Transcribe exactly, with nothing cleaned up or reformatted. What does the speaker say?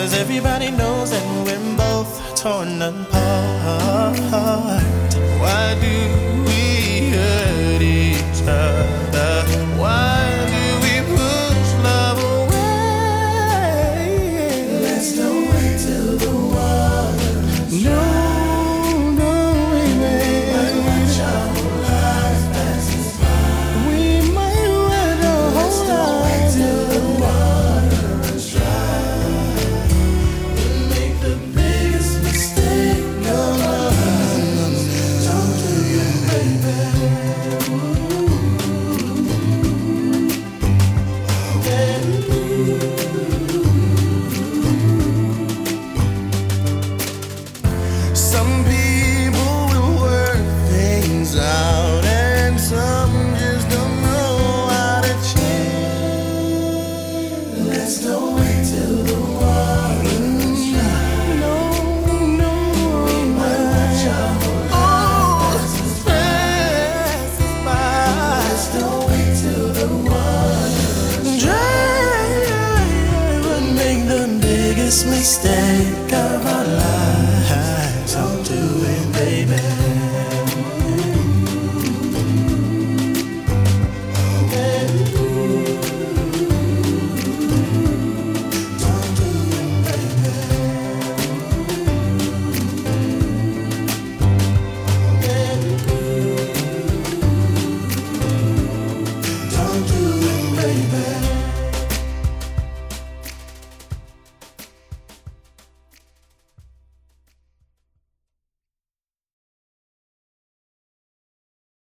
everybody knows that we're both torn apart. Why do we hurt each other? Why do we push love away? Let's not wait till the water runs dry. No, no, baby. We might watch our lives pass us by. We might wait a whole Let's not wait till the water runs dry. We'll make the biggest mistake of our lives. Don't do you, baby. Some people will work things out, and some just don't know how to change. Let's not wait till the water runs dry. No, no, we might watch our lives pass us by. Let's not wait till the water runs dry. We'll make the biggest mistake of our lives. Don't do it, baby.